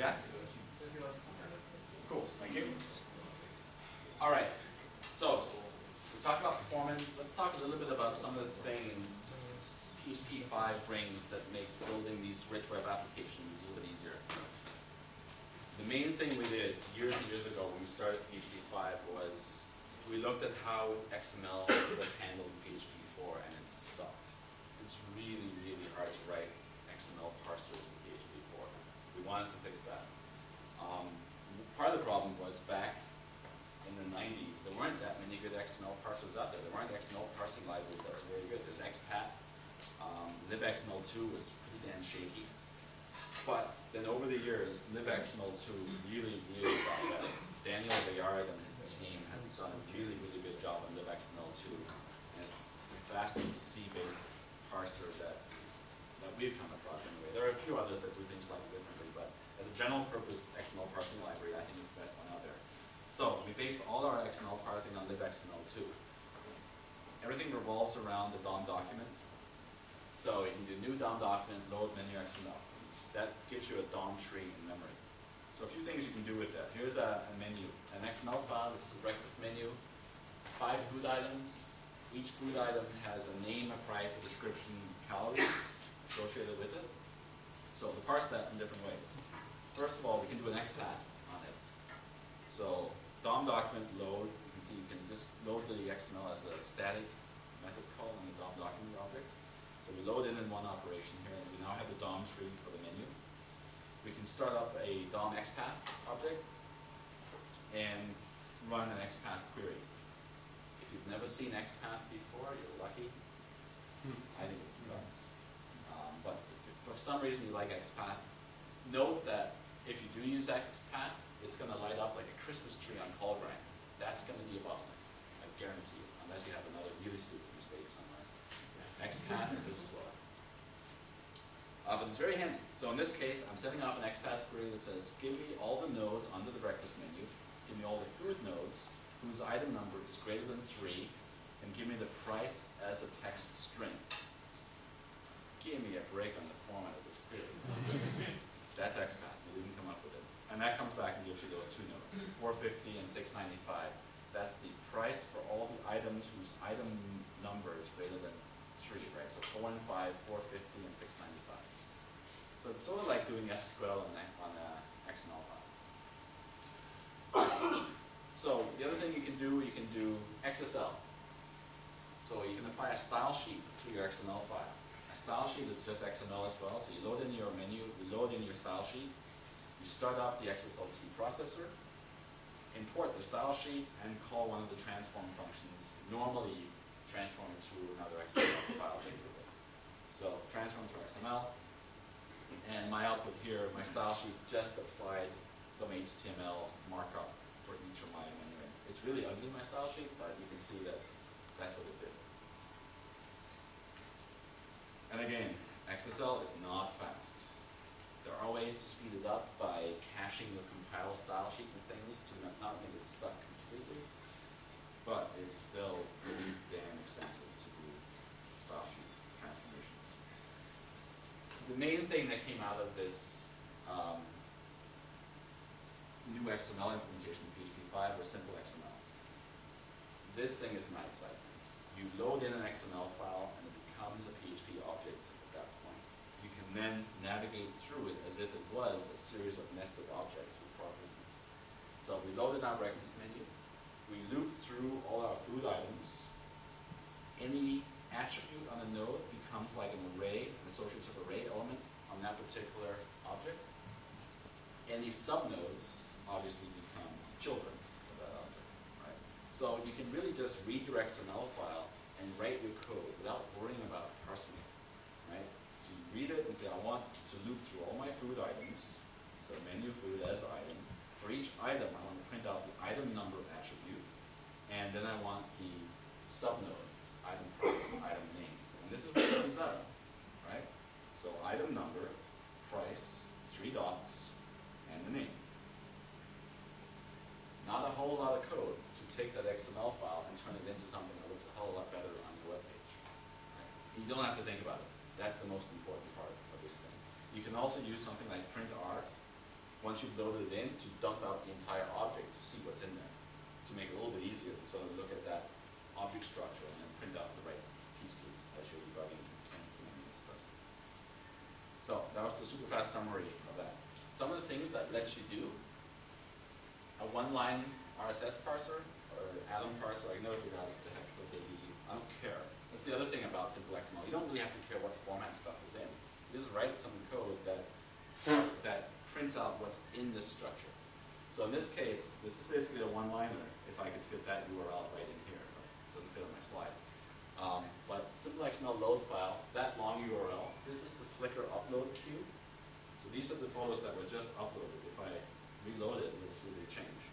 Yeah? Cool, thank you. All right, so we talked about performance. Let's talk a little bit about some of the things PHP 5 brings that makes building these rich web applications a little bit easier. The main thing we did years and years ago when we started PHP 5 was we looked at how XML was handled in PHP 4 and it sucked. It's really, really hard to write XML parsers in PHP 4. We wanted to fix that. Part of the problem was back in the 90s, there weren't that many good XML parsers out there. There weren't XML parsing libraries that were very good. There's XPath. libxml2 was pretty damn shaky. But then over the years, libxml2 really, really got better. Daniel Bayard and his team has done a really, really good job on libxml2. And it's the fastest C-based parser that we've come across anyway. There are a few others that do things slightly differently, but as a general purpose XML parsing library, I think it's the best one out there. So we based all our XML parsing on libxml2. Everything revolves around the DOM document. So you can do new DOM document, load menu XML. That gives you a DOM tree in memory. So a few things you can do with that. Here's a menu, an XML file, which is a breakfast menu, 5 food items. Each food item has a name, a price, a description, calories associated with it. So to parse that in different ways. First of all, we can do an XPath on it. So DOM document load, you can see you can just load the XML as a static method call in the DOM document object. So we load in one operation here, and we now have the DOM tree for the menu. We can start up a DOM XPath object and run an XPath query. If you've never seen XPath before, you're lucky. I think it sucks. But if for some reason you like XPath, note that if you do use XPath, it's going to light up like a Christmas tree on call grind. That's going to be a bottleneck, I guarantee you, unless you have another really stupid mistake somewhere. XPath is slow. But it's very handy. So in this case, I'm setting off an XPath query that says, give me all the nodes under the breakfast menu, give me all the food nodes whose item number is greater than 3, and give me the price as a text string. Give me a break on the format of this query. That's XPath. We didn't come up with it. And that comes back and gives you those 2 nodes, 450 and 695. That's the price for all the items whose item number is greater than 3, right? So 415, 450, and 695. So it's sort of like doing SQL on an XML file. So the other thing you can do XSL. So you can apply a style sheet to your XML file. A style sheet is just XML as well. So you load in your menu, you load in your style sheet, you start up the XSLT processor, import the style sheet, and call one of the transform functions. Normally, transform it to another XML file, basically. So transform to XML, and my output here, my style sheet just applied some HTML markup for each of my menu. It's really ugly, my style sheet, but you can see that that's what it did. And again, XSL is not fast. There are ways to speed it up by caching the compile style sheet and things to not make it suck completely, but it's still pretty damn expensive to do style sheet transformations. The main thing that came out of this new XML implementation in PHP 5 was simple XML. This thing is nice, I think. You load in an XML file and it becomes a PHP object at that point. You can then navigate through it as if it was a series of nested objects with properties. So we loaded our breakfast menu. We looped through all our food items. Any attribute on a node becomes like an array, an associative array element on that particular object. Any subnodes obviously become children of that object, right? So you can really just read your XML file and write your code without worrying about parsing it, right? So you read it and say, I want to loop through all my food items, so menu food as item. For each item, I want to print out the item number attribute, and then I want the subnodes, item price, and item name. And this is what it turns out, right? So item number, price, 3 dots, and the name. Not a whole lot of code to take that XML file and turn it into something that looks a whole lot better on your web page. Right? You don't have to think about it. That's the most important part of this thing. You can also use something like printr once you've loaded it in, to dump out the entire object to see what's in there, to make it a little bit easier to sort of look at that object structure and then print out the right pieces as you're debugging and implementing this stuff. So that was the super fast summary of that. Some of the things that lets you do a one-line RSS parser or Atom parser. I never figured out what the heck what they're using. I don't care. That's the other thing about simple XML. You don't really have to care what format stuff is in. You just write some code that prints out what's in this structure. So in this case, this is basically a one-liner. If I could fit that URL right in here, but it doesn't fit on my slide. But simple XML load file, that long URL. This is the Flickr upload queue. So these are the photos that were just uploaded. If I reload it, you'll see they change.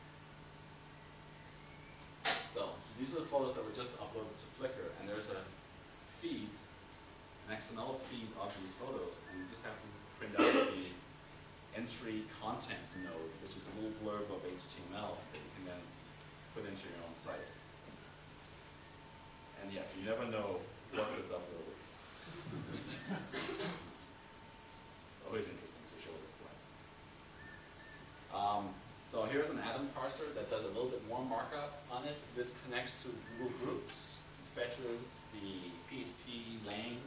So these are the photos that were just uploaded to Flickr, and there's a feed, an XML feed of these photos, and you just have to print out the entry content node, which is a little blurb of HTML that you can then put into your own site. And yes, you never know what gets uploaded. Always interesting to show this slide. So here's an Atom parser that does a little bit more markup on it. This connects to Google Groups, fetches the PHP lang,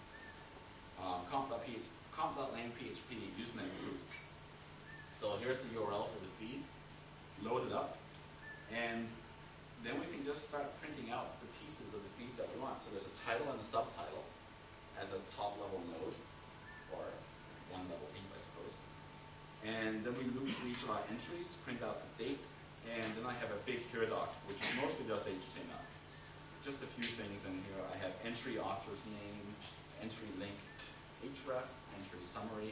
comp.lang PHP username group. So here's the URL for the feed, load it up, and then we can just start printing out the pieces of the feed that we want. So there's a title and a subtitle as a top level node, or one level deep, I suppose. And then we loop through each of our entries, print out the date, and then I have a big here doc, which mostly does HTML. Just a few things in here. I have entry author's name, entry link, href, entry summary,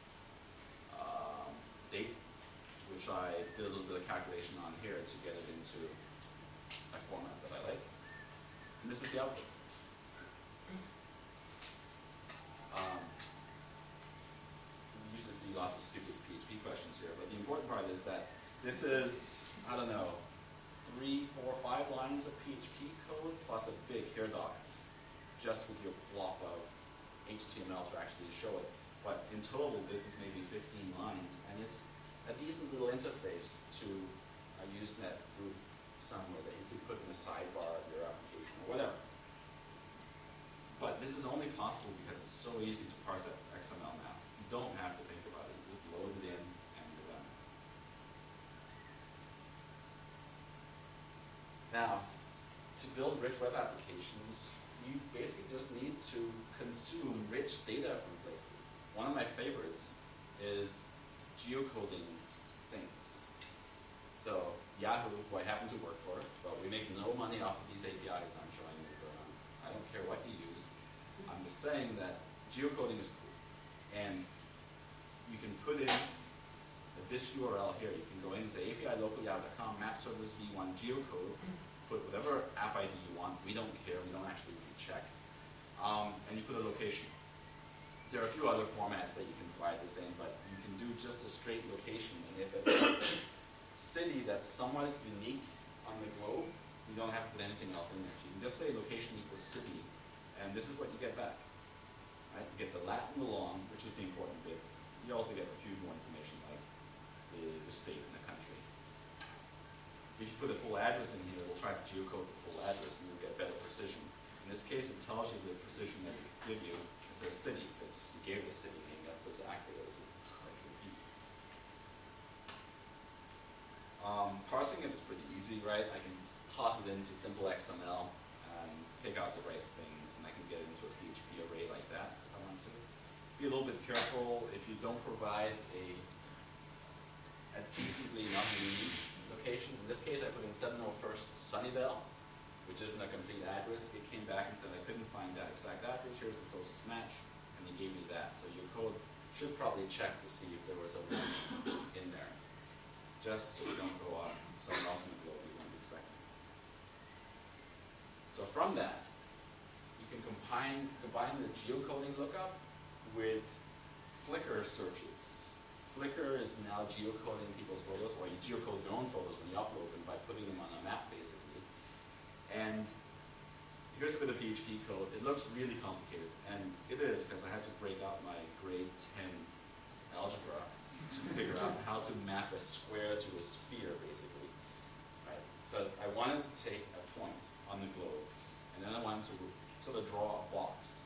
date, which I did a little bit of calculation on here to get it into a format that I like. And this is the output. We used to see lots of stupid PHP questions here, but the important part is that this is, I don't know, 3, 4, 5 lines of PHP code plus a big here doc, just with your block of HTML to actually show it. But in total, this is maybe 15 lines, and it's a decent little interface to a Usenet group somewhere that you could put in a sidebar of your application or whatever. But this is only possible because it's so easy to parse XML now. You don't have to think about it. You just load it in and you're done. Now, to build rich web applications, you basically just need to consume rich data from places. One of my favorites is geocoding things. So Yahoo, who I happen to work for, but we make no money off of these APIs I'm showing you. So I don't care what you use. I'm just saying that geocoding is cool. And you can put in this URL here. You can go in and say api-local-yahoo.com map service v1 geocode, put whatever app ID you want. We don't care. We don't actually check. And you put a location. There are a few other formats that you can provide this in, but you can do just a straight location. And if it's a city that's somewhat unique on the globe, you don't have to put anything else in there. So you can just say location equals city, and this is what you get back. Right? You get the lat and the long, which is the important bit. You also get a few more information like the state and the country. If you put a full address in here, it will try to geocode the full address and you'll get better precision. In this case, it tells you the precision that it will give you. It says city, because you gave it a city name that's as accurate as it can be. Parsing it is pretty easy, right? I can just toss it into simple XML and pick out the right things, and I can get it into a PHP array like that if I want to. Be a little bit careful if you don't provide a decently enough unique location. In this case, I put in 701st Sunnyvale, which isn't a complete address. It came back and said I couldn't find that exact address. Here's the closest match, and he gave me that. So your code should probably check to see if there was a 1 in there, just so you don't go off someone else in the globe you weren't expecting. So from that, you can combine the geocoding lookup with Flickr searches. Flickr is now geocoding people's photos, or you geocode your own photos when you upload them by putting them on a map, basically. And here's a bit of PHP code. It looks really complicated, and it is, because I had to break out my grade 10 algebra to figure out how to to map a square to a sphere, basically. Right? So I wanted to take a point on the globe, and then I wanted to sort of draw a box,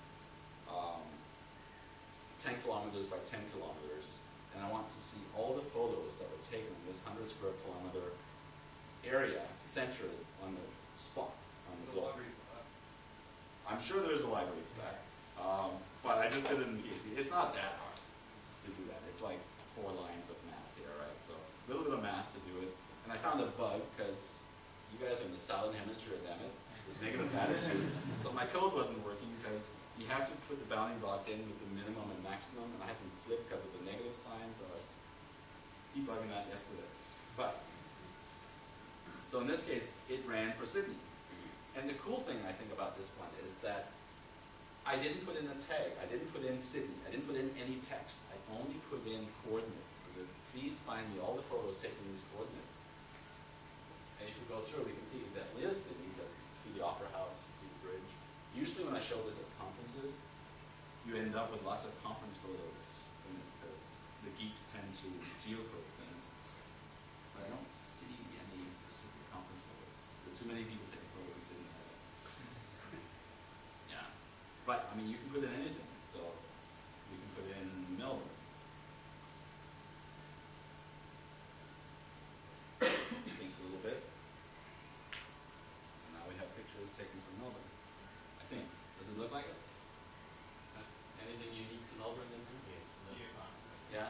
10 kilometers by 10 kilometers, and I want to see all the photos that were taken in this 100 square kilometer area centered on the spot on the globe. I'm sure there's a library for that, but I just did it in PHP. It's not that hard to do that. It's like 4 lines of math here, right? So a little bit of math to do it. And I found a bug because you guys are in the southern hemisphere, damn it, with negative attitudes. So my code wasn't working because you have to put the bounding box in with the minimum and maximum, and I had to flip because of the negative sign, so I was debugging that yesterday. But, so in this case, it ran for Sydney. And the cool thing I think about this one is that I didn't put in a tag. I didn't put in Sydney. I didn't put in any text. I only put in coordinates. So that please find me all the photos taking these coordinates. And if you go through, we can see it definitely is Sydney because you see the Opera House, you see the bridge. Usually when I show this at conferences, you end up with lots of conference photos because the geeks tend to geocode things. But I don't see any specific conference photos. There are too many people taking photos in Sydney, I guess. Yeah. But, I mean, you can put in anything. So, you can put in Melbourne. Thinks a little bit. And now we have pictures taken from Melbourne. I think. Does it look like it? Anything unique to Melbourne in there? Yeah?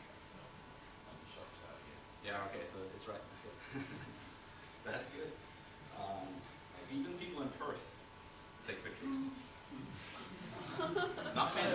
Yeah, okay, so it's right. Okay. That's good. Even people in Perth take pictures. Not many.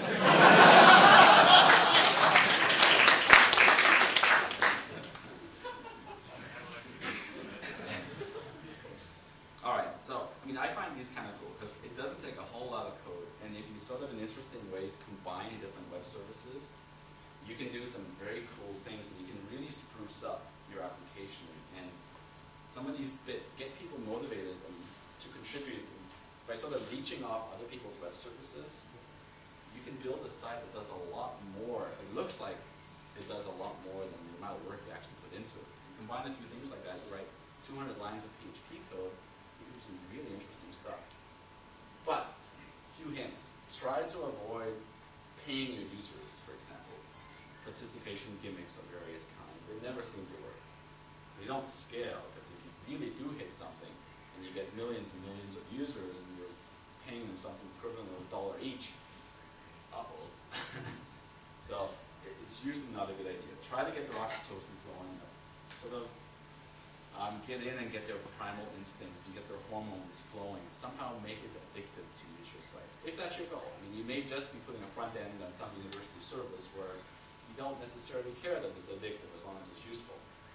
Alright, so, I mean, I find these kind of cool because it doesn't take a whole lot of code, and if you sort of in interesting ways combine different web services, you can do some very cool things, and you can really spruce up your application. And some of these bits get people motivated to contribute. By sort of leeching off other people's web services, you can build a site that does a lot more. It looks like it does a lot more than the amount of work you actually put into it. To combine a few things like that, you write 200 lines of PHP code, you can do some really interesting stuff. But, a few hints. Try to avoid paying your users, for example. Participation gimmicks of various kinds. They never seem to work. They don't scale, because if you really do hit something, and you get millions and millions of users, and you're paying them something equivalent of $1 each, uh-oh. So, it's usually not a good idea. Try to get their oxytocin flowing, sort of get in and get their primal instincts, and get their hormones flowing, and somehow make it addictive to use your site. If that's your goal. I mean, you may just be putting a front end on some university service where you don't necessarily care that it's addictive as long as it's useful.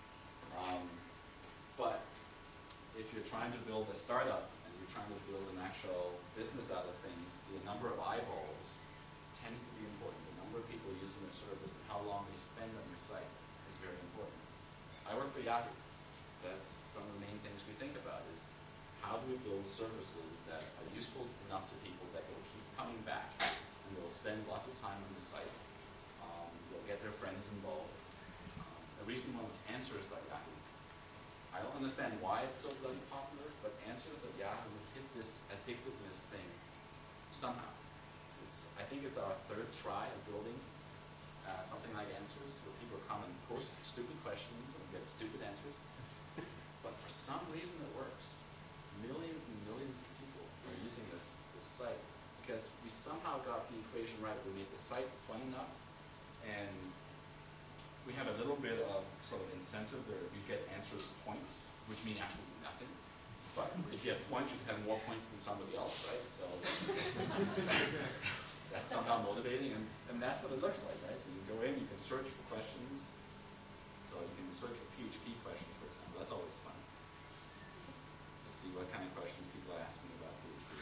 But if you're trying to build a startup and you're trying to build an actual business out of things, the number of eyeballs tends to be important. The number of people using the service and how long they spend on your site is very important. I work for Yahoo. That's some of the main things we think about is how do we build services that are useful enough to people that will keep coming back and they'll spend lots of time on the site. They'll get their friends involved. A recent one was Answers.Yahoo. I don't understand why it's so bloody popular, but Answers.Yahoo hit this addictiveness thing somehow. I think it's our 3rd try of building something like Answers, where people come and post stupid questions and get stupid answers. But for some reason it works. Millions and millions of people are using this site because we somehow got the equation right. We made the site fun enough, and we have a little bit of sort of incentive where you get answers points, which mean absolutely nothing. But if you have points, you can have more points than somebody else, right? So that's somehow motivating, and that's what it looks like, right? So you go in, you can search for questions. So you can search for PHP questions, for example. That's always fun to see what kind of questions people are asking about PHP.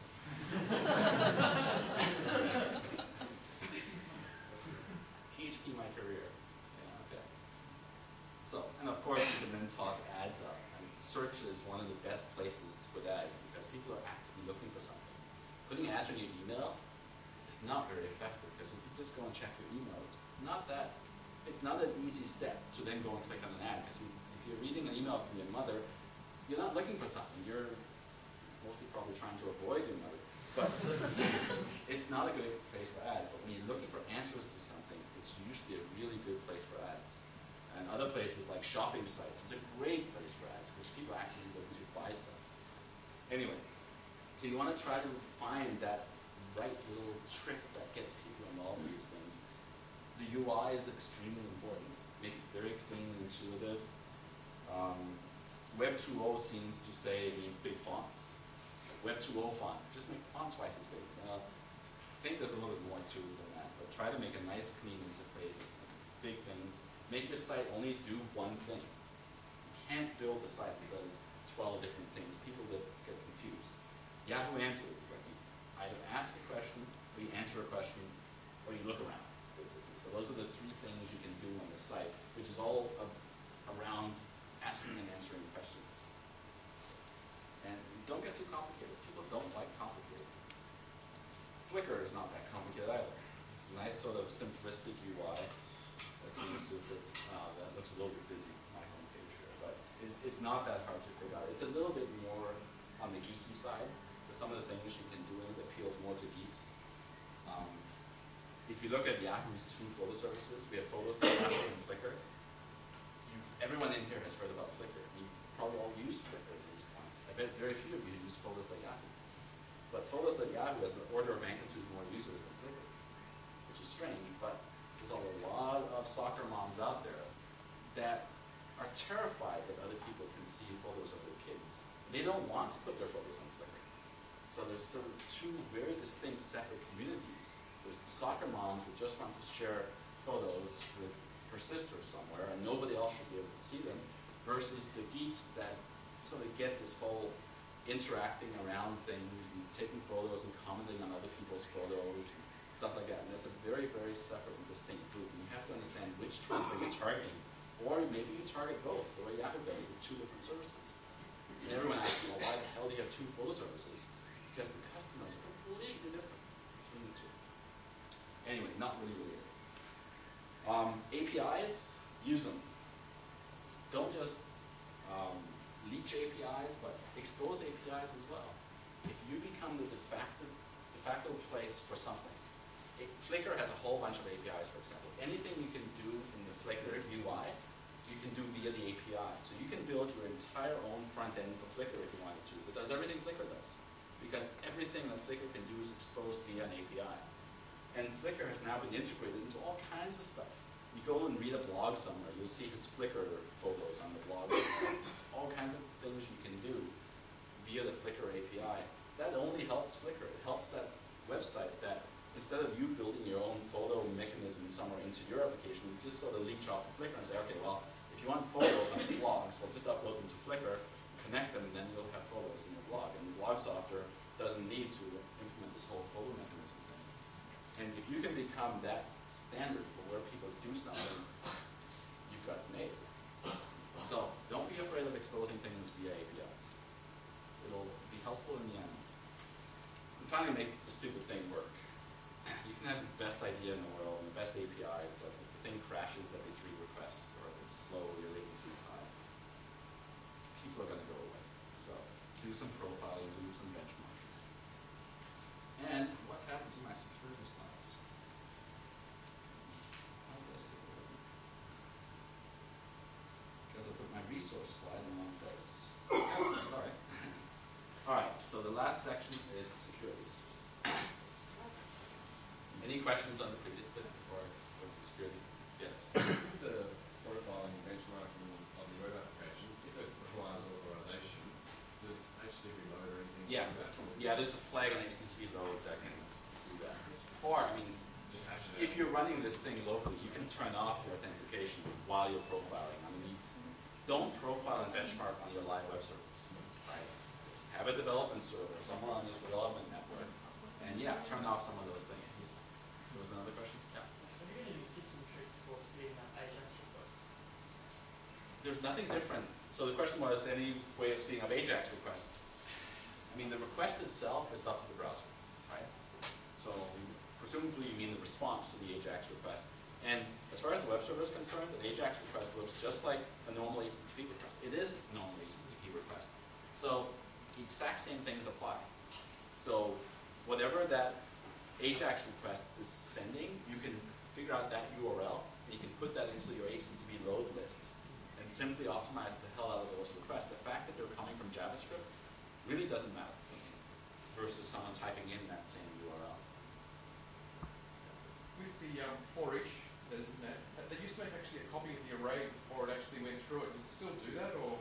PHP my career. Yeah, okay. So, and of course you can then toss ads up. And search is one of the best places to put ads because people are actively looking for something. Putting ads on your email is not very effective because if you just go and check your email, it's not that it's not an easy step to then go and click on an ad, because if you're reading an email from your mother, you're not looking for something. You're mostly probably trying to avoid your mother. But it's not a good place for ads. But when you're looking for answers to something, it's usually a really good place for ads. And other places like shopping sites, it's a great place for ads because people actually looking to buy stuff. Anyway, so you want to try to find that right little trick that gets people involved in these things. The UI is extremely important. Make it very clean and intuitive. Web 2.0 seems to say it needs big fonts. Web 2.0 font, just make the font twice as big. I think there's a little bit more to it than that, but try to make a nice, clean interface, big things. Make your site only do one thing. You can't build a site that does 12 different things. People get confused. Yahoo Answers, like you either ask a question, or you answer a question, or you look around, basically. So those are the three things you can do on the site, which is all around asking and answering questions. And don't get too complicated. People don't like complicated. Flickr is not that complicated either. It's a nice sort of simplistic UI that seems to fit, that looks a little bit busy, my homepage here, but it's not that hard to figure out. It's a little bit more on the geeky side, but some of the things you can do in it appeals more to geeks. If you look at Yahoo's two photo services, we have Photos.Yahoo and Flickr. Everyone in here has heard about Flickr. You probably all use Flickr at least once. I bet very few of you use Photos.Yahoo. But Photos.Yahoo has an order of magnitude more users than Flickr, which is strange, but there's a lot of soccer moms out there that are terrified that other people can see photos of their kids. They don't want to put their photos on Flickr. So there's sort of two very distinct separate communities. There's the soccer moms who just want to share photos with her sister somewhere and nobody else should be able to see them, versus the geeks that sort of get this whole interacting around things and taking photos and commenting on other people's photos and stuff like that. And that's a very, very separate and distinct group. And you have to understand which group are you targeting. Or maybe you target both, the way Yahoo does with two different services. And everyone asks, well, why the hell do you have two photo services? Because the customers are completely different between the two. Anyway, not really related. APIs, use them. Don't just leech APIs, but expose APIs as well. If you become the de facto place for something, Flickr has a whole bunch of APIs, for example. Anything you can do in the Flickr UI, you can do via the API. So you can build your entire own front end for Flickr if you wanted to. That does everything Flickr does. Because everything that Flickr can do is exposed via an API. And Flickr has now been integrated into all kinds of stuff. You go and read a blog somewhere, you'll see his Flickr photos on the blog. All kinds of things you can do via the Flickr API. That only helps Flickr. It helps that website that instead of you building your own photo mechanism somewhere into your application, you just sort of leech off of Flickr and say, okay, well, if you want photos on your blogs, well, just upload them to Flickr, connect them, and then you'll have photos in your blog. And the blog software doesn't need to implement this whole photo mechanism thing. And if you can become that standard for where people do something, you've got it made. So don't be afraid of exposing things via APIs. It'll be helpful in the end. And finally, make the stupid thing work. You can have the best idea in the world and the best APIs, but if the thing crashes every 3 requests, or if it's slow, your latency is high, people are going to go away. So do some profiling, do some benchmarking. And what happened to my security slides? How did I skip over them? Because I put my resource slide in the wrong place. Sorry. All right, so the last section is security. Any questions on the previous bit before I go to security? Yes. The profiling benchmarking of the web application, if it requires authorization, does HTTP load or anything Yeah. like that? Yeah, there's a flag on HTTP load that can do that. Or, I mean, Just hash it out. if you're running this thing locally, you can turn off your authentication while you're profiling. I mean, you don't profile and benchmark on your live web servers, right? Have a development server somewhere on your development network, and yeah, turn off some of those things. There was another question? Yeah. Have you got any tips and tricks for speeding up AJAX requests? There's nothing different. So the question was, any way of speeding up AJAX requests? I mean, the request itself is up to the browser, right? So presumably you mean the response to the AJAX request. And as far as the web server is concerned, an AJAX request looks just like a normal HTTP request. It is a normal HTTP request. So the exact same things apply. So whatever that AJAX request is sending, you can figure out that URL, and you can put that into your HTTP load list and simply optimize the hell out of those requests. The fact that they're coming from JavaScript really doesn't matter versus someone typing in that same URL. With the for each that is in that, they used to make actually a copy of the array before it actually went through it. Does it still do that, or?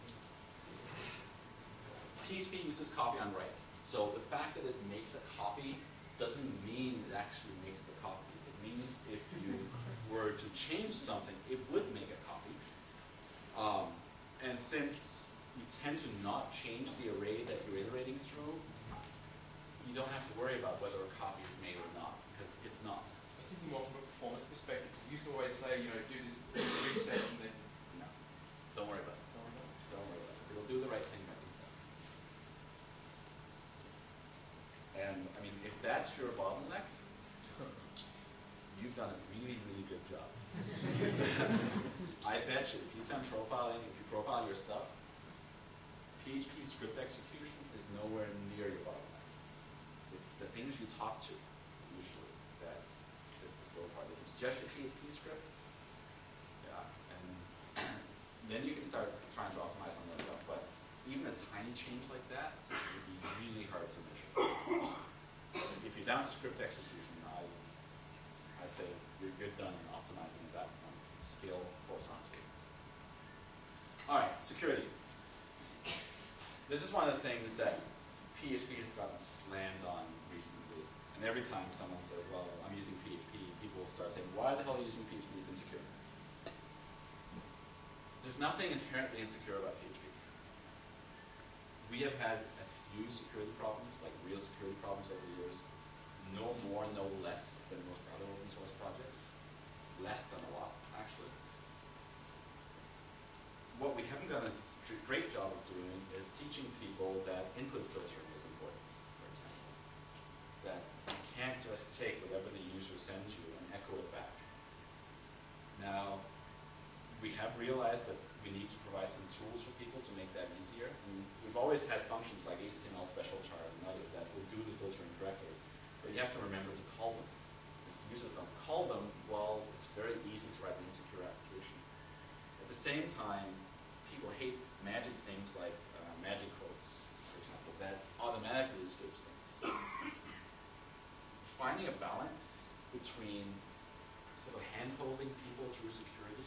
PHP uses copy on write. So the fact that it makes a copy doesn't mean it actually makes a copy. It means if you were to change something, it would make a copy. And since you tend to not change the array that you're iterating through, you don't have to worry about whether a copy is made or not, because it's not. I was thinking more from a performance perspective. You used to always say, you know, do this reset and then. No, don't worry about it. Don't worry about it. It'll do the right thing by default. And I mean, if that's your bottleneck, you've done a really, really good job. I bet you, if you've done profiling, if you profile your stuff, PHP script execution is nowhere near your bottleneck. It's the things you talk to, usually, that is the slow part. If it's just your PHP script, yeah, and then you can start trying to optimize on that stuff. But even a tiny change like that would be really hard to measure. If you're down to script execution, I say you're good done in optimizing that scale horizontally. All right, security. This is one of the things that PHP has gotten slammed on recently. And every time someone says, well, I'm using PHP, people start saying, why the hell are you using PHP? It's insecure. There's nothing inherently insecure about PHP. We have had a few security problems, like real security problems over the years. No more, no less than most other open source projects. Less than a lot, actually. What we haven't done a great job of doing is teaching people that input filtering is important, for example. That you can't just take whatever the user sends you and echo it back. Now, we have realized that we need to provide some tools for people to make that easier. And we've always had functions like HTML special chars and others that will do the filtering directly. But you have to remember to call them. If users don't call them, well, it's very easy to write an insecure application. At the same time, people hate magic things like magic quotes, for example, that automatically escapes things. Finding a balance between sort of hand-holding people through security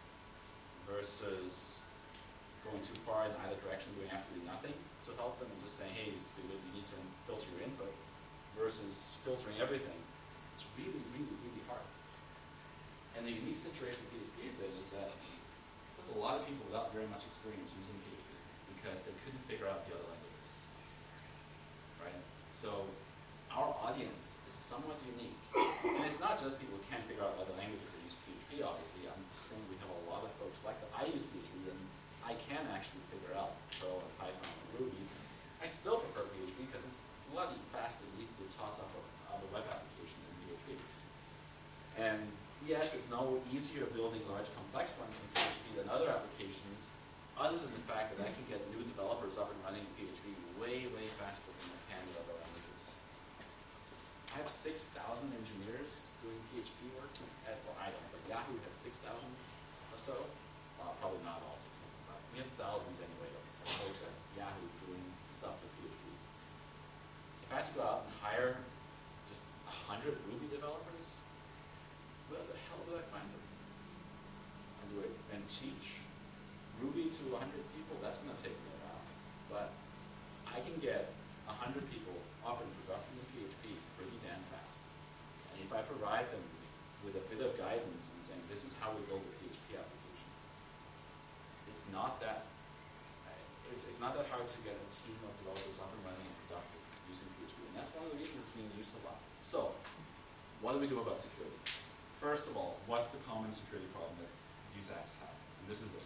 versus going too far in either direction, doing absolutely nothing to help them and just saying, hey, stupid, you need to filter your input, versus filtering everything, it's really, really, really hard. And the unique situation PHP is in is that there's a lot of people without very much experience using PHP because they couldn't figure out the other languages, right? So our audience is somewhat unique. And it's not just people who can't figure out other languages that use PHP, obviously. I'm just saying we have a lot of folks like that. I use PHP and I can actually figure out Perl and Python and Ruby. I still prefer PHP because it's bloody fast and easy to toss up a web application in PHP. And yes, it's no easier building large complex ones in PHP than other applications, other than the fact that I can get new developers up and running in PHP way, way faster than I can with other languages. I have 6,000 engineers doing PHP work at, well, I don't know, but Yahoo has 6,000 or so. Probably not all 6,000, but we have thousands anyway of folks at Yahoo doing stuff with PHP. If I had to go out and hire just 100 Ruby developers, where the hell do I find them? And teach Ruby to 100 people? That's going to take me a while. But I can get 100 people up in production in PHP pretty damn fast. And if I provide them with a bit of guidance and saying, this is how we build a PHP application, it's not that hard to get a team of developers up and running and productive using PHP. And that's one of the reasons it's being used a lot. So, what do we do about security? First of all, what's the common security problem that these apps have? And this is it.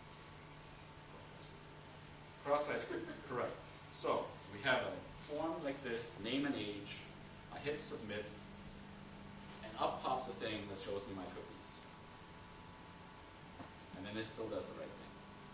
Cross-site script, correct. So, we have a form like this, name and age, I hit submit, and up pops a thing thing that shows me my cookies. And then it still does the right thing.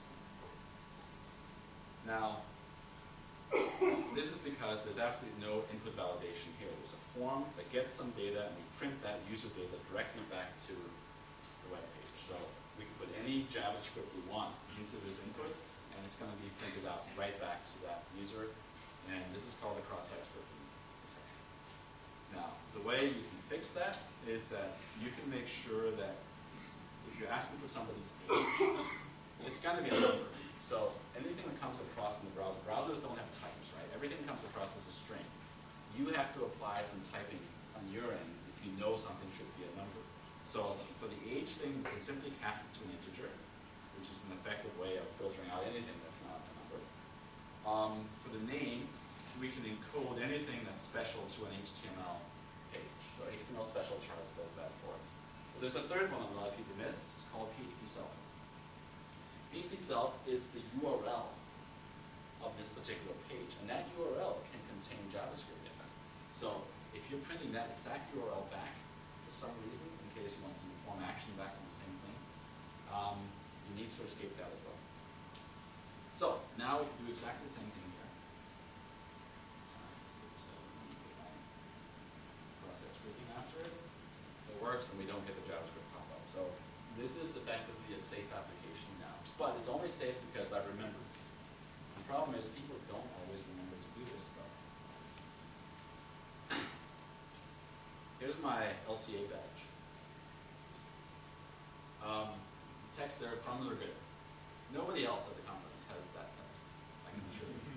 Now, this is because there's absolutely no input validation here. There's a form that gets some data, and we print that user data directly back to the web page. So we can put any JavaScript we want into this input, and it's going to be printed out right back to that user. And this is called a cross-site scripting attack. Now, the way you can fix that is that you can make sure that if you're asking for somebody's age, it's going to be a number. So anything that comes across from the browser, browsers don't have types, right? Everything comes across as a string. You have to apply some typing on your end if you know something should be a number. So for the age thing, you can simply cast it to an integer, which is an effective way of filtering out anything that's not a number. For the name, we can encode anything that's special to an HTML page. So HTML Special Charts does that for us. But there's a third one a lot of people miss called PHP Self. PHP Self is the URL of this particular page, and that URL can contain JavaScript in it. So if you're printing that exact URL back for some reason, in case you want to do form action back to the same thing, you need to escape that as well. So now we can do exactly the same thing here. Cross-site scripting after it. It works, and we don't get the JavaScript pop-up. So this is effectively a safe application now. But it's only safe because I remember. The problem is people don't always remember to do this stuff. Here's my LCA badge. Text there, crumbs are good. Nobody else at the conference has that text, I can assure you.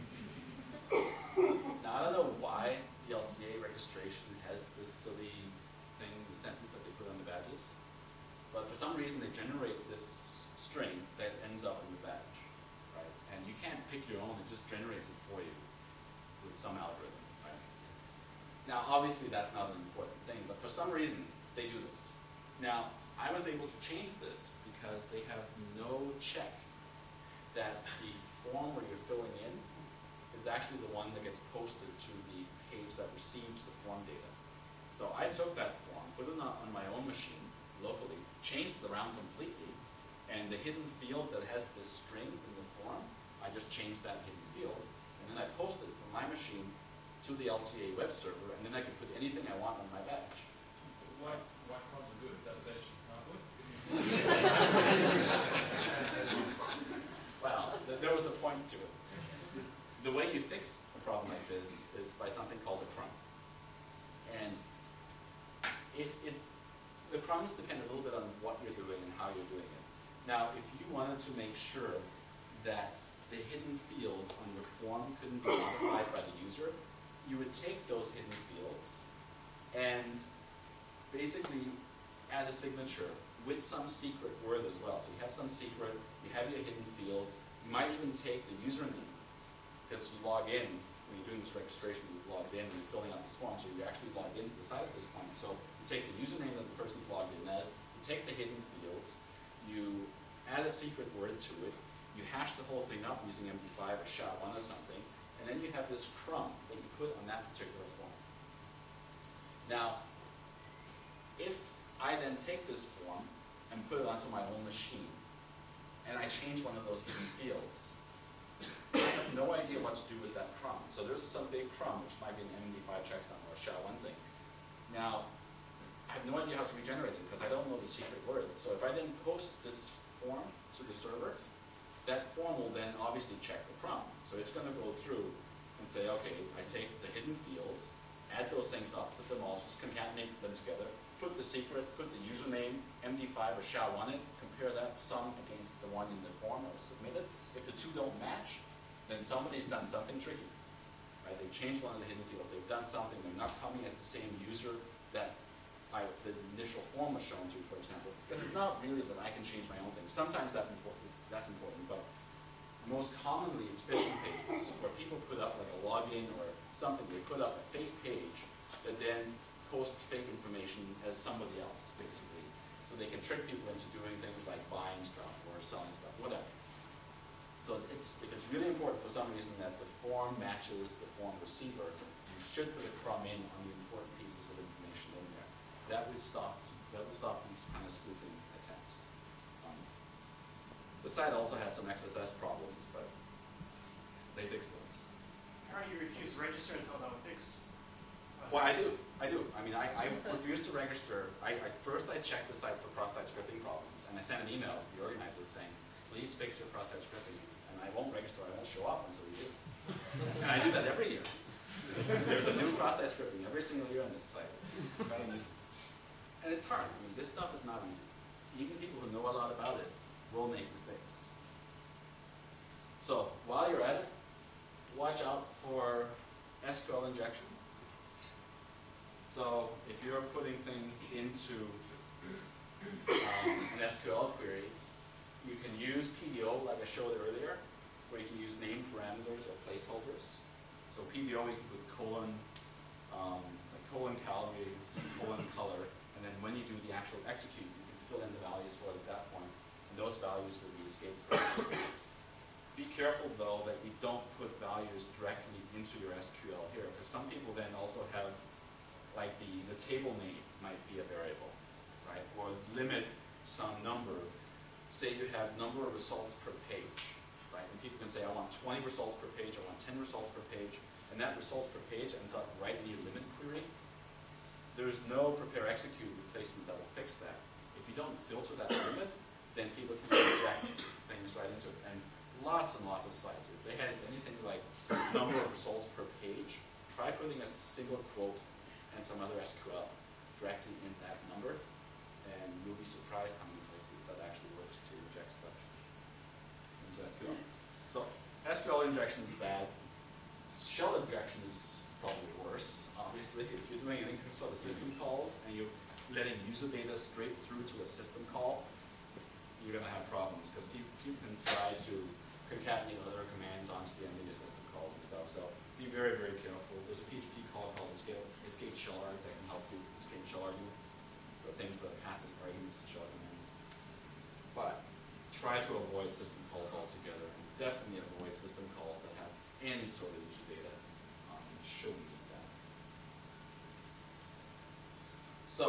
Now, I don't know why the LCA registration has this silly thing, the sentence that they put on the badges, but for some reason they generate this string that ends up in the badge, right? And you can't pick your own, it just generates it for you with some algorithm, right? Now, obviously that's not an important thing, but for some reason they do this. Now, I was able to change this because they have no check that the form where you're filling in is actually the one that gets posted to the page that receives the form data. So I took that form, put it on my own machine locally, changed it around completely, and the hidden field that has this string in the form, I just changed that hidden field, and then I posted it from my machine to the LCA web server, and then I could put anything I want on my badge. Why crumbs are good? Is that the hardwood? Well, there was a point to it. The way you fix a problem like this is by something called a crumb. And the crumbs depend a little bit on what you're doing and how you're doing it. Now, if you wanted to make sure that the hidden fields on your form couldn't be modified by the user, you would take those hidden fields and basically add a signature with some secret word as well. So you have some secret, you have your hidden fields, you might even take the username, because you log in, when you're doing this registration, you've logged in and you're filling out this form, so you're actually logged into the site at this point. So you take the username that the person's logged in as, you take the hidden fields, you add a secret word to it, you hash the whole thing up using MD5 or SHA-1 or something, and then you have this crumb that you put on that particular form. Now, if I then take this form and put it onto my own machine, and I change one of those hidden fields, I have no idea what to do with that crumb. So there's some big crumb, which might be an MD5 checksum or a SHA-1 thing. Now, I have no idea how to regenerate it because I don't know the secret word. So if I then post this form to the server, that form will then obviously check the crumb. So it's going to go through and say, okay, I take the hidden fields, add those things up, put them all, just concatenate them together, put the secret, put the username, MD5 or SHA-1 it, compare that sum against the one in the form that was submitted. If the two don't match, then somebody's done something tricky. Right? They've changed one of the hidden fields, they've done something, they're not coming as the same user that the initial form was shown to, for example. Because it's not really that I can change my own thing. Sometimes that's important, but most commonly it's phishing pages where people put up like a login or something, they put up a fake page that then posts fake information as somebody else, basically. So they can trick people into doing things like buying stuff or selling stuff, whatever. So if it's really important for some reason that the form matches the form receiver, you should put a crumb in on the important pieces of information in there. That would stop That will stop these kind of spoofing attempts. The site also had some XSS problems, but they fixed those. Apparently you refused to register until that was fixed. Well, I do. I mean, I refused to register. First I checked the site for cross-site scripting problems, and I sent an email to the organizers saying, please fix your cross-site scripting, and I won't register, I won't show up until you do. And I do that every year. There's a new cross-site scripting every single year on this site. It's very easy. And it's hard. I mean, this stuff is not easy. Even people who know a lot about it will make mistakes. So, while you're at it, watch out for SQL injection. So if you're putting things into an SQL query, you can use PDO like I showed earlier, where you can use name parameters or placeholders. So PDO you can put colon, like colon calories, colon color, and then when you do the actual execute, you can fill in the values for it at that point, and those values will be escaped. Be careful though that you don't put values directly into your SQL here, because some people then also have, like the table name might be a variable, right? Or limit some number. Say you have number of results per page, right? And people can say, I want 20 results per page, I want 10 results per page, and that results per page ends up right in your limit query. There's no prepare execute replacement that will fix that. If you don't filter that limit, then people can inject things right into it. And lots of sites, if they had anything like number of results per page, try putting a single quote and some other SQL directly in that number, and you'll be surprised how many places that actually works to inject stuff into SQL. So SQL injection is bad. Shell injection is probably worse, obviously. If you're doing any sort of system calls and you're letting user data straight through to a system call, you're going to have problems, because people can try to concatenate other commands onto the end of your system calls and stuff. So be very, very careful. There's a PHP call called escape shell arg that can help you escape shell arguments. So things that pass as arguments to shell commands. But try to avoid system calls altogether, and definitely avoid system calls that have any sort of user data. You shouldn't do that. So,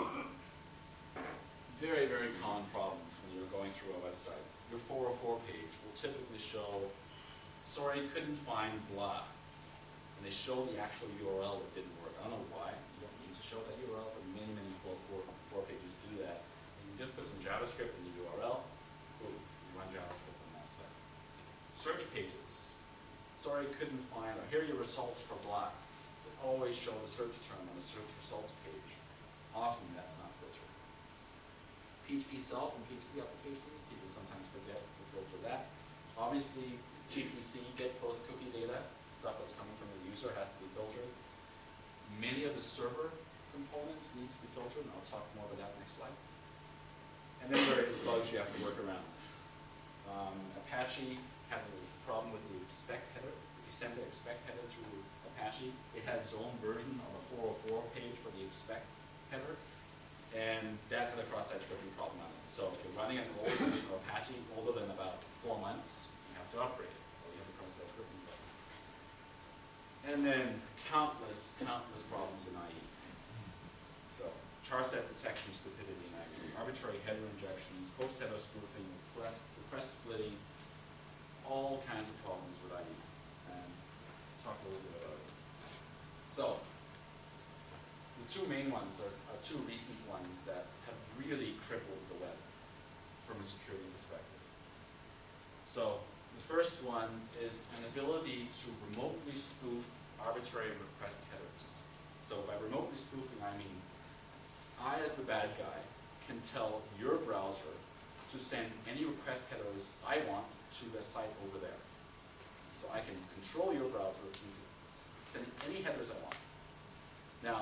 very, very common problems when you're going through a website. Your 404 page will typically show, sorry, couldn't find blah. And they show the actual URL that didn't work. I don't know why. You don't need to show that URL, but many 404 pages do that. And you just put some JavaScript in the URL. Boom, you run JavaScript on that site. Search pages. Sorry, couldn't find, or here are your results for blah. They always show the search term on the search results page. Often that's not filtered. PHP self and PHP applications, people sometimes forget to filter that. Obviously, gPC, get post cookie data, stuff that's coming from the user has to be filtered. Many of the server components need to be filtered, and I'll talk more about that next slide. And then there is bugs you have to work around. Apache had a problem with the expect header. If you send the expect header to Apache, it had its own version of a 404 page for the expect header, and that had a cross-site scripting problem on it. So if you're running an old version of Apache, older than about 4 months, you have to upgrade it, or you have a cross-site scripting problem. And then countless problems in IE. So char set detection stupidity in IE, arbitrary header injections, post header spoofing, request splitting, all kinds of problems with IE. And talk a little bit about it. So the two main ones are two recent ones that have really crippled the web from a security perspective. So the first one is an ability to remotely spoof arbitrary request headers. So by remotely spoofing, I mean I, as the bad guy, can tell your browser to send any request headers I want to the site over there. So I can control your browser into sending any headers I want. Now,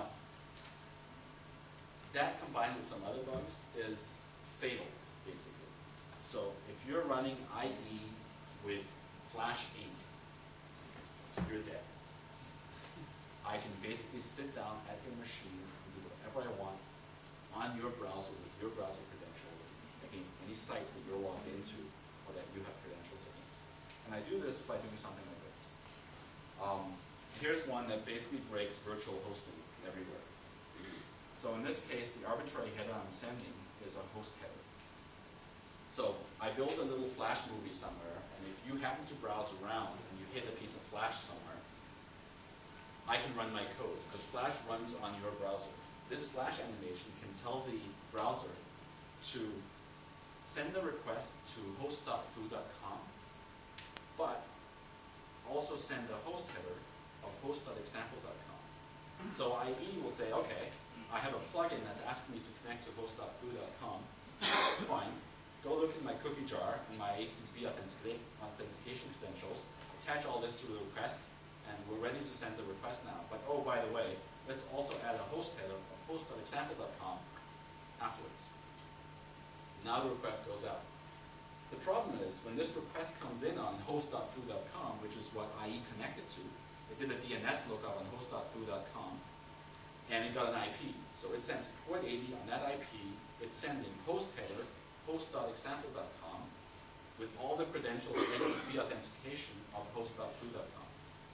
that combined with some other bugs is fatal, basically. So if you're running IE with Flash 8, you're dead. I can basically sit down at your machine and do whatever I want on your browser with your browser credentials against any sites that you're logged into or that you have credentials against. And I do this by doing something like this. Here's one that basically breaks virtual hosting everywhere. So in this case, the arbitrary header I'm is a host header. So I built a little Flash movie somewhere, and if you happen to browse around and you hit a piece of Flash somewhere, I can run my code, because Flash runs on your browser. This Flash animation can tell the browser to send a request to host.foo.com, but also send a host header of host.example.com. So IE will say, okay, I have a plugin that's asking me to connect to host.foo.com. Fine. Go look in my cookie jar and my HTTP authentication credentials, attach all this to the request, and we're ready to send the request now. But oh, by the way, let's also add a host header of host.example.com afterwards. Now the request goes out. The problem is, when this request comes in on host.foo.com, which is what IE connected to, it did a DNS lookup on host.foo.com, and it got an IP. So it sent port 80 on that IP, it's sending host header, host.example.com, with all the credentials and HTTP authentication of host.foo.com.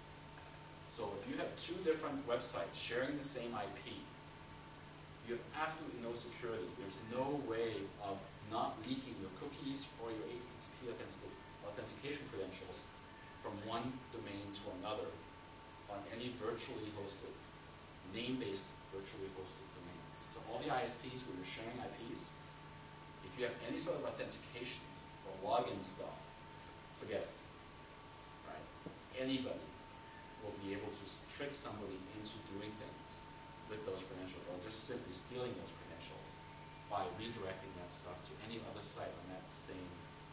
So if you have two different websites sharing the same IP, you have absolutely no security. There's no way of not leaking your cookies or your HTTP authentication credentials from one domain to another on any virtually hosted, name-based virtually hosted domains. So all the ISPs where you're sharing IPs, if you have any sort of authentication or login stuff, forget it, right? Anybody will be able to trick somebody into doing things with those credentials, or just simply stealing those credentials by redirecting that stuff to any other site on that same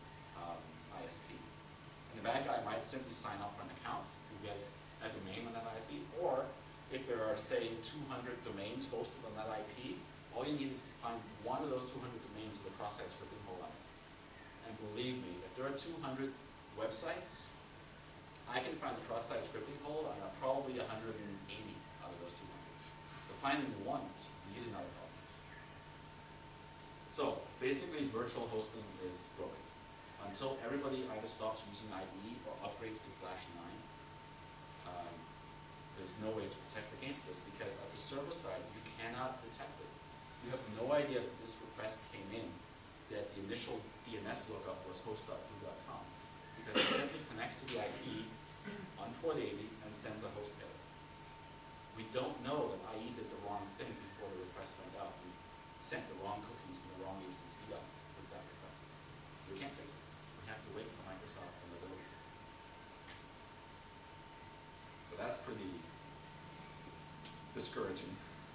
ISP. And the bad guy might simply sign up for an account and get a domain on that ISP, or if there are, say, 200 domains hosted on that IP, all you need is to find one of those 200 domains with a cross-site scripting hole on it. And believe me, if there are 200 websites, I can find the cross-site scripting hole on probably 180 out of those 200. So finding one is really not a problem. So basically, virtual hosting is broken. Until everybody either stops using IE or upgrades to Flash 9, there's no way to protect against this, because at the server side, you cannot detect it. You have no idea that this request came in, that the initial DNS lookup was host.foo.com, because it simply connects to the IP on port 80 and sends a host header. We don't know that IE did the wrong thing before the request went out. We sent the wrong cookies and the wrong HTTP out with that request. So we can't fix it. We have to wait for Microsoft and Adobe. So that's pretty discouraging.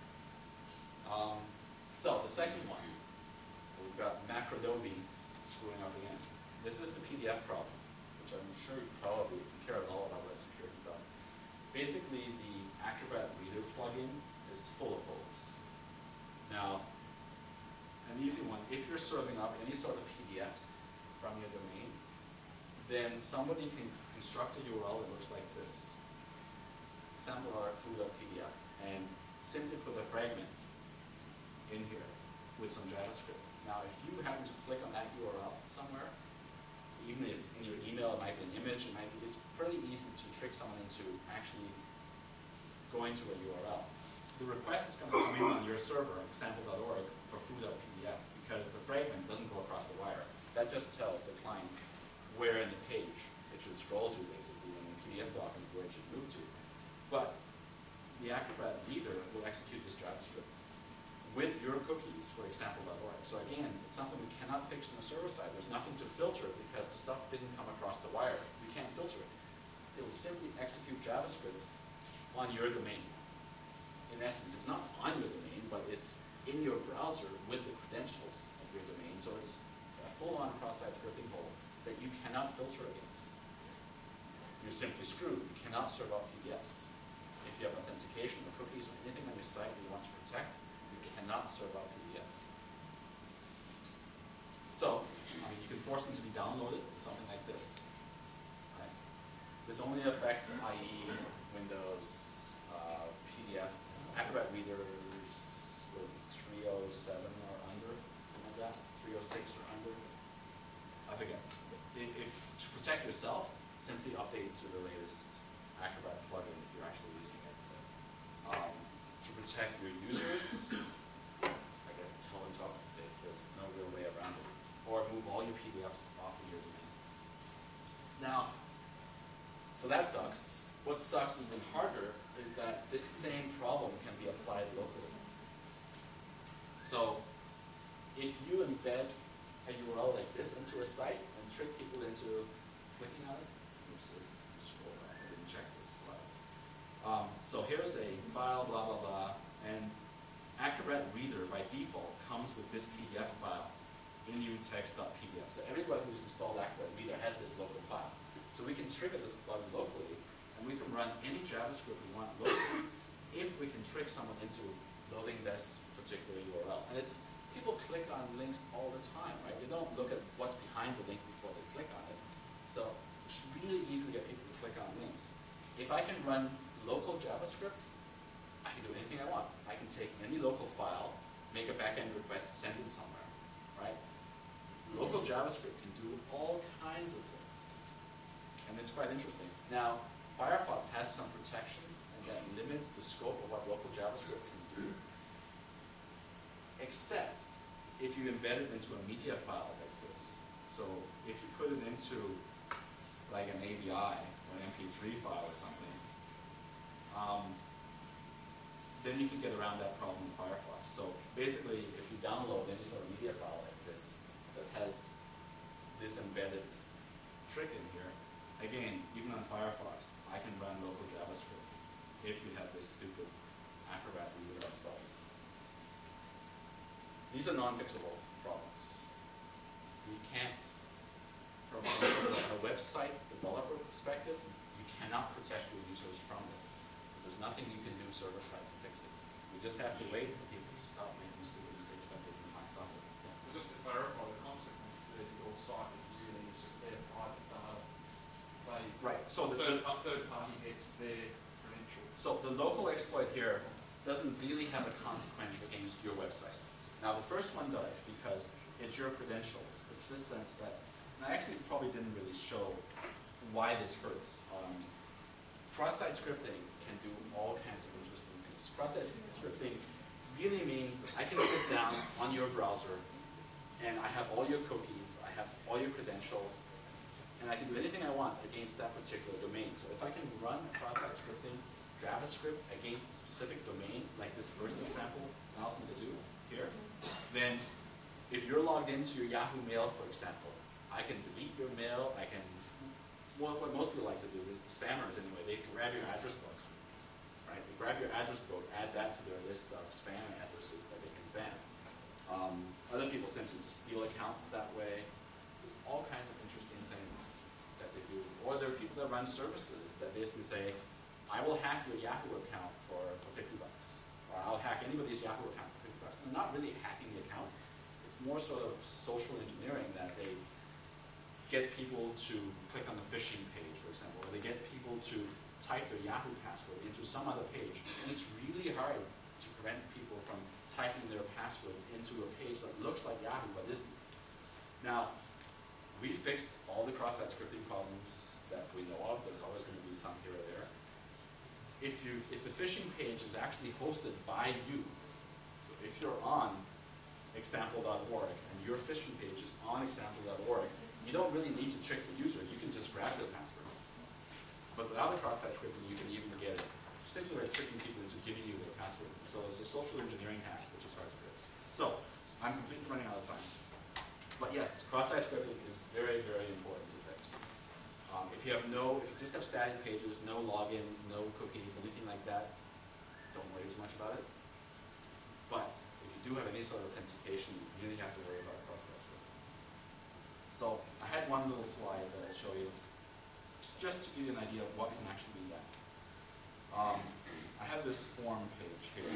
So the second one, we've got Macrodobe screwing up again. This is the PDF problem, which I'm sure you probably care at all about web security stuff. Basically, the Acrobat Reader plugin is full of holes. Now, an easy one, if you're serving up any sort of PDFs from your domain, then somebody can construct a URL that looks like this, example.foo.pdf, and simply put a fragment in here with some JavaScript. Now, if you happen to click on that URL somewhere, even if it's in your email, it might be an image, it's fairly easy to trick someone into actually going to a URL. The request is going to come in on your server, example.org, for foo.pdf, because the fragment doesn't go across the wire. That just tells the client where in the page it should scroll to, basically, in the PDF document where it should move to. But the Acrobat Reader will execute this JavaScript with your cookies for example.org. So again, it's something we cannot fix on the server side. There's nothing to filter because the stuff didn't come across the wire. You can't filter it. It will simply execute JavaScript on your domain. In essence, it's not on your domain, but it's in your browser with the credentials of your domain. So it's a full-on cross-site scripting hole that you cannot filter against. You're simply screwed. You cannot serve up PDFs. If you have authentication or cookies or anything on your site that you want to protect, you cannot serve out PDF. So, you can force them to be downloaded, something like this. Right? This only affects IE, Windows, PDF, Acrobat Readers, what is it, 307 or under, something like that, 306 or under. I forget. If to protect yourself, simply update to the latest Acrobat plugin if you're actually using it. To protect your users, I guess tell them to update their There's no real way around it. Or move all your PDFs off of your domain. Now, so that sucks. What sucks even harder is that this same problem can be applied locally. So if you embed a URL like this into a site and trick people into clicking on it, oops, scroll down, I didn't check this slide. So here's a file, blah, blah, blah, and Acrobat Reader by default comes with this PDF file, inutext.pdf. So everybody who's installed Acrobat Reader has this local file. So we can trigger this plugin locally, and we can run any JavaScript we want locally if we can trick someone into loading this particular URL. And it's, people click on links all the time, right? They don't look at what's behind the link before they click on it. So it's really easy to get people to click on links. If I can run local JavaScript, I can do anything I want. I can take any local file, make a backend request, send it somewhere, right? Local JavaScript can do all kinds of things. And it's quite interesting. Now, Firefox has some protection, and that limits the scope of what local JavaScript can do. Except if you embed it into a media file like this. So if you put it into like an AVI or an MP3 file or something, then you can get around that problem in Firefox. So basically, if you download any sort of media file like this that has this embedded trick in here, again, even on Firefox, I can run local JavaScript if you have this stupid Acrobat Reader installed. These are non-fixable problems. You can't, from a website developer perspective, you cannot protect your users from this. Because there's nothing you can do server-side to fix it. We just have to wait for people to stop making stupid mistakes like this in the software. Yeah. Just to clarify the consequences there, your site is using their private data. Right. So A third party gets their credentials. So the local exploit here doesn't really have a consequence against your website. Now the first one does because it's your credentials. It's this sense that, and I actually probably didn't really show why this hurts. Cross-site scripting can do all kinds of interesting things. Cross-site scripting really means that I can sit down on your browser and I have all your cookies, I have all your credentials, and I can do anything I want against that particular domain. So if I can run cross-site scripting JavaScript against a specific domain, like this first example allows me to do here, then if you're logged into your Yahoo Mail, for example, I can delete your mail, I can, what most people like to do is, the spammers anyway, they grab your address book, right? They grab your address book, add that to their list of spam addresses that they can spam. Other people simply just steal accounts that way. There's all kinds of interesting things that they do. Or there are people that run services that basically say, I will hack your Yahoo account for $50. Or I'll hack anybody's Yahoo account for $50. They're not really hacking the account. It's more sort of social engineering that they get people to click on the phishing page, for example, or they get people to type their Yahoo password into some other page. And it's really hard to prevent people from typing their passwords into a page that looks like Yahoo but isn't. Now, we fixed all the cross-site scripting problems that we know of. There's always going to be some here or there. If the phishing page is actually hosted by you, so if you're on example.org and your phishing page is on example.org, you don't really need to trick the user. You can just grab their password. But without the cross-site scripting, you can even get simply by tricking people into giving you their password. So it's a social engineering hack, which is hard to fix. So I'm completely running out of time. But yes, cross-site scripting is very, very important to fix. If you just have static pages, no logins, no cookies, anything like that, don't worry too much about it. But if you do have any sort of authentication, you really have to worry about cross-site scripting. So I had one little slide that I'll show you, just to give you an idea of what can actually be done. I have this form page here.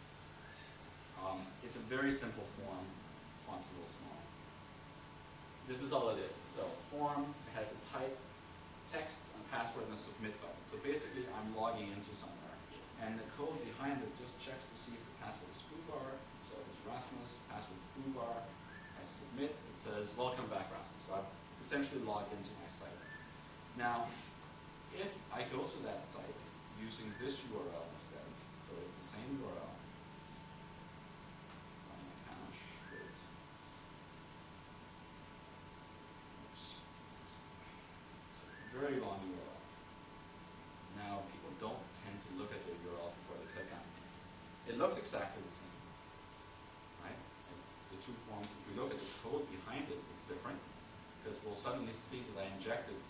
It's a very simple form, font's a little small. This is all it is. So form, it has a type, text, a password, and a submit button. So basically, I'm logging into somewhere. And the code behind it just checks to see if the password is foobar. So it's Rasmus, password foobar. I submit, it says, welcome back, Rasmus. So I've essentially logged into my site. Now, if I go to that site using this URL instead, so it's the same URL, on my cache, good. it looks exactly the same, right? And the two forms, if we look at the code behind it, it's different, because we'll suddenly see that I injected,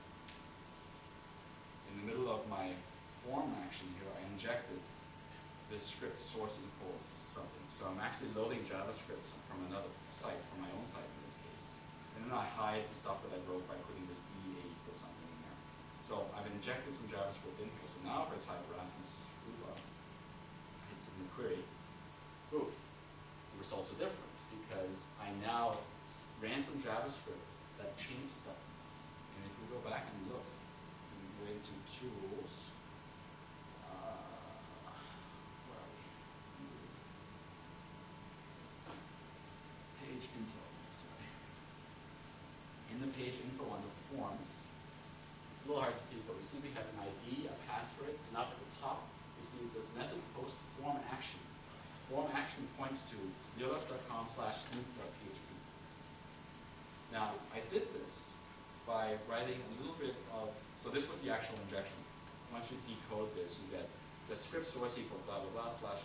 in the middle of my form action here, I injected this script source equals something. So I'm actually loading JavaScript from another site, from my own site in this case. And then I hide the stuff that I wrote by putting this BA equals something in there. So I've injected some JavaScript in here. So now if I type Rasmus Uber, hit submit query, poof, the results are different because I now ran some JavaScript that changed stuff. And if we go back and look, we go into tools, where are we? Page info, sorry. In the page info on the forms, it's a little hard to see, but we see we have an ID, a password, and up at the top, we see it says method post form action. Form action points to neoleft.com/snoop.php. Now, I did this by writing a little bit of, so this was the actual injection. Once you decode this, you get the script source equals blah, blah, blah, /script.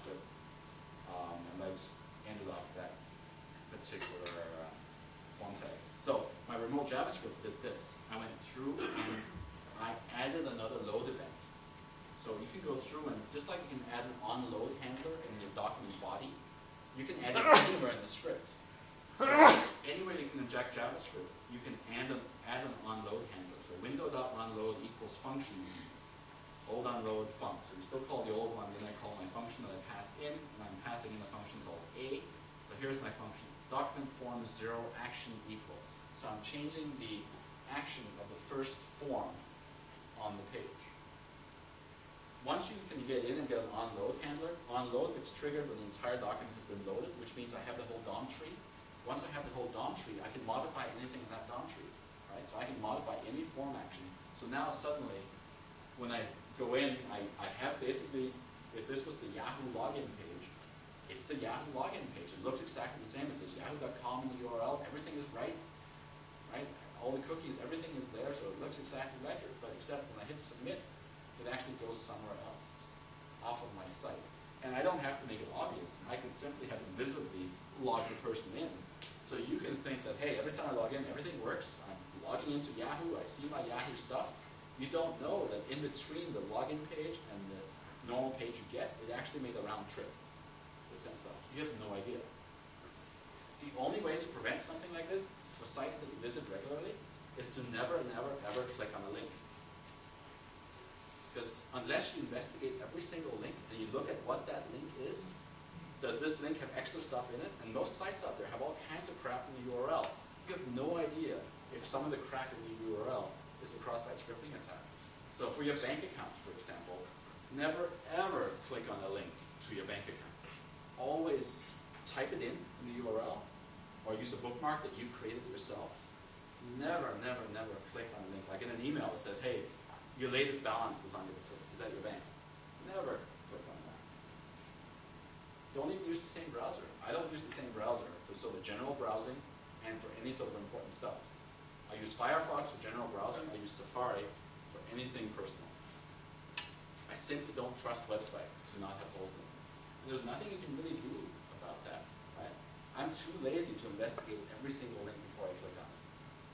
And I just ended off that particular form tag. So my remote JavaScript did this. I went through and I added another load event. So you can go through and just like you can add an onload handler in your document body, you can add it anywhere in the script. So anywhere you can inject JavaScript, you can add an onload handler. So window.onload equals function, old onload func. So we still call the old one, then I call my function that I passed in, and I'm passing in a function called A. So here's my function. Document form 0 action equals. So I'm changing the action of the first form on the page. Once you can get in and get an onload handler, onload gets triggered when the entire document has been loaded, which means I have the whole DOM tree. Once I have the whole DOM tree, I can modify anything in that DOM tree, right? So I can modify any form action. So now suddenly, when I go in, I have basically, if this was the Yahoo login page, it's the Yahoo login page. It looks exactly the same. It says yahoo.com in the URL. Everything is right? All the cookies, everything is there, so it looks exactly like it. But except when I hit submit, it actually goes somewhere else, off of my site. And I don't have to make it obvious. I can simply have invisibly log the person in. So you can think that, hey, every time I log in, everything works. I'm logging into Yahoo, I see my Yahoo stuff. You don't know that in between the login page and the normal page you get, it actually made a round trip with some stuff. You have no idea. The only way to prevent something like this for sites that you visit regularly is to never, never, ever click on a link. Because unless you investigate every single link and you look at what that link is, does this link have extra stuff in it? And most sites out there have all kinds of crap in the URL. You have no idea if some of the crap in the URL is a cross-site scripting attack. So for your bank accounts, for example, never ever click on a link to your bank account. Always type it in the URL or use a bookmark that you created yourself. Never, never, never click on a link. Like in an email that says, hey, your latest balance is on your, is that your bank? Never click on that. Don't even use the same browser. I don't use the same browser for sort of general browsing and for any sort of important stuff. I use Firefox for general browsing. I use Safari for anything personal. I simply don't trust websites to not have holes in them. And there's nothing you can really do about that, right? I'm too lazy to investigate every single link before I click on it.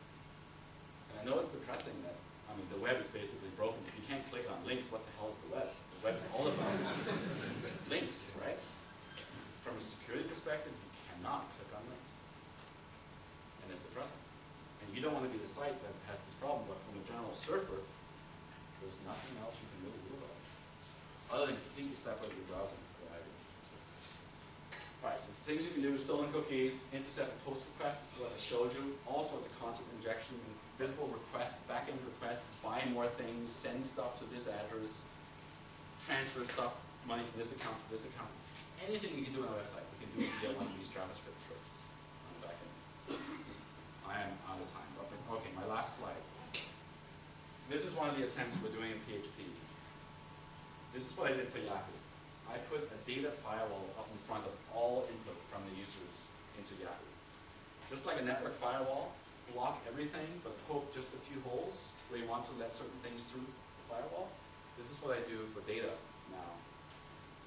And I know it's depressing that, I mean, the web is basically broken. If you can't click on links, what the hell is the web? The web is all about links, right? From a security perspective, you cannot click on links. And it's depressing. And you don't want to be the site that has this problem, but from a general surfer, there's nothing else you can really do about it. Other than completely separate your browsing from what I do. Alright, so things you can do is stolen cookies, intercept the post request, what I showed you, all sorts of content injection, visible requests, backend requests, buy more things, send stuff to this address, transfer stuff, money from this account to this account. Anything you can do on a website, you can do via one of these JavaScript tricks on the back end. I am out of time. Okay, my last slide. This is one of the attempts we're doing in PHP. This is what I did for Yahoo. I put a data firewall up in front of all input from the users into Yahoo. Just like a network firewall, block everything but poke just a few holes where you want to let certain things through the firewall. This is what I do for data now.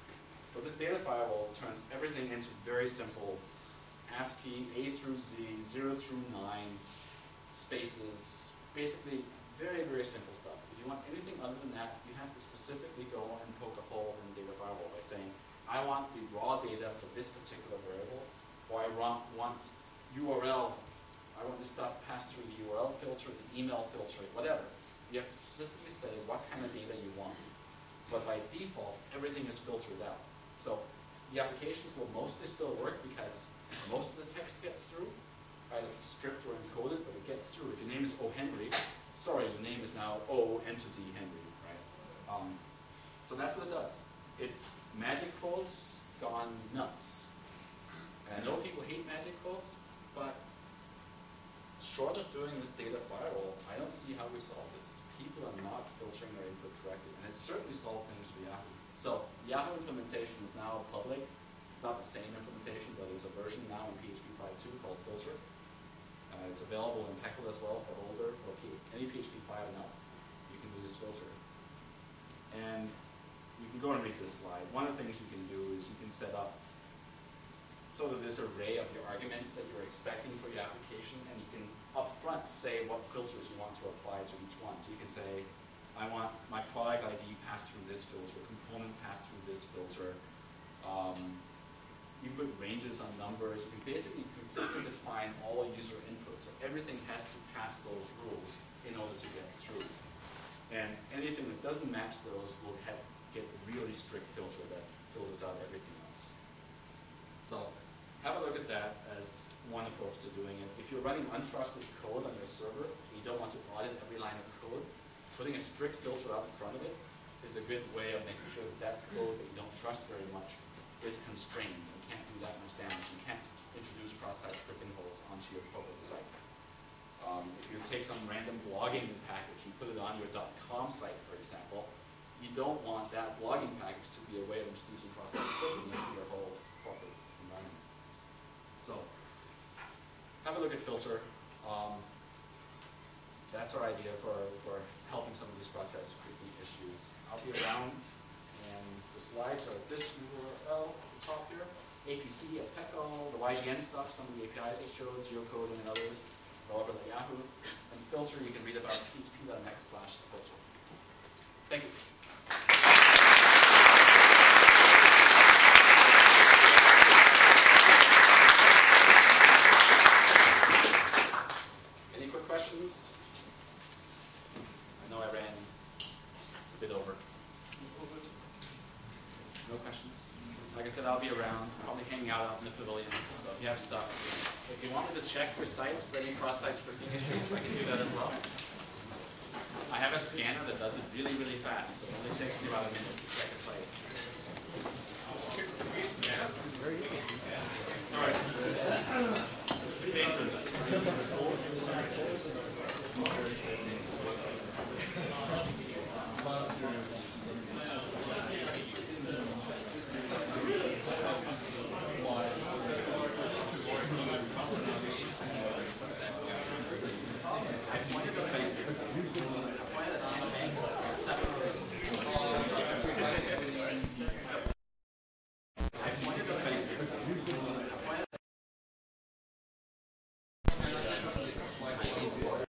So this data firewall turns everything into very simple ASCII, A through Z, 0 through 9, spaces, basically very, very simple stuff. If you want anything other than that, you have to specifically go and poke a hole in the data firewall by saying, I want the raw data for this particular variable, or I want URL, I want this stuff passed through the URL filter, the email filter, whatever. You have to specifically say what kind of data you want. But by default, everything is filtered out. So the applications will mostly still work because most of the text gets through, either stripped or encoded, but it gets through. If your name is O. Henry, sorry, your name is now O entity Henry, right? So that's what it does. It's magic codes gone nuts. And I know people hate magic codes, but short of doing this data firewall, I don't see how we solve this. People are not filtering their input correctly, and it certainly solved things for Yahoo. So Yahoo implementation is now public. It's not the same implementation, but there's a version now in PHP 5.2 called Filter. It's available in Peckel as well for older, for any PHP 5 and up. You can do this filter. And you can go and read this slide. One of the things you can do is you can set up sort of this array of your arguments that you're expecting for your application, and you can upfront say what filters you want to apply to each one. So you can say, I want my product ID passed through this filter, component passed through this filter. You put ranges on numbers. You can basically completely define all user input. So everything has to pass those rules in order to get through. And anything that doesn't match those will get a really strict filter that filters out everything else. So have a look at that as one approach to doing it. If you're running untrusted code on your server, and you don't want to audit every line of code, putting a strict filter out in front of it is a good way of making sure that that code that you don't trust very much is constrained and can't do that much damage. You can't introduce cross-site scripting holes onto your public site. If you take some random blogging package and put it on your .com site, for example, you don't want that blogging package to be a way of introducing cross-site scripting into your whole corporate environment. So, have a look at Filter. That's our idea for helping some of these cross-site scripting issues. I'll be around, and the slides are at this URL at the top here. APC at Peckel, the YDN stuff, some of the APIs I showed, geocoding and others, developer at Yahoo. And Filter, you can read about php.net/filter. Thank you. Any quick questions? I know I ran a bit over. No questions? Like I said, I'll be around, probably hanging out in the pavilions, so if you have stuff. If you wanted to check your sites for any cross-site scripting issues, I can do that as well. I have a scanner that does it really, really fast, so it only takes me about a minute to check a site. Sorry.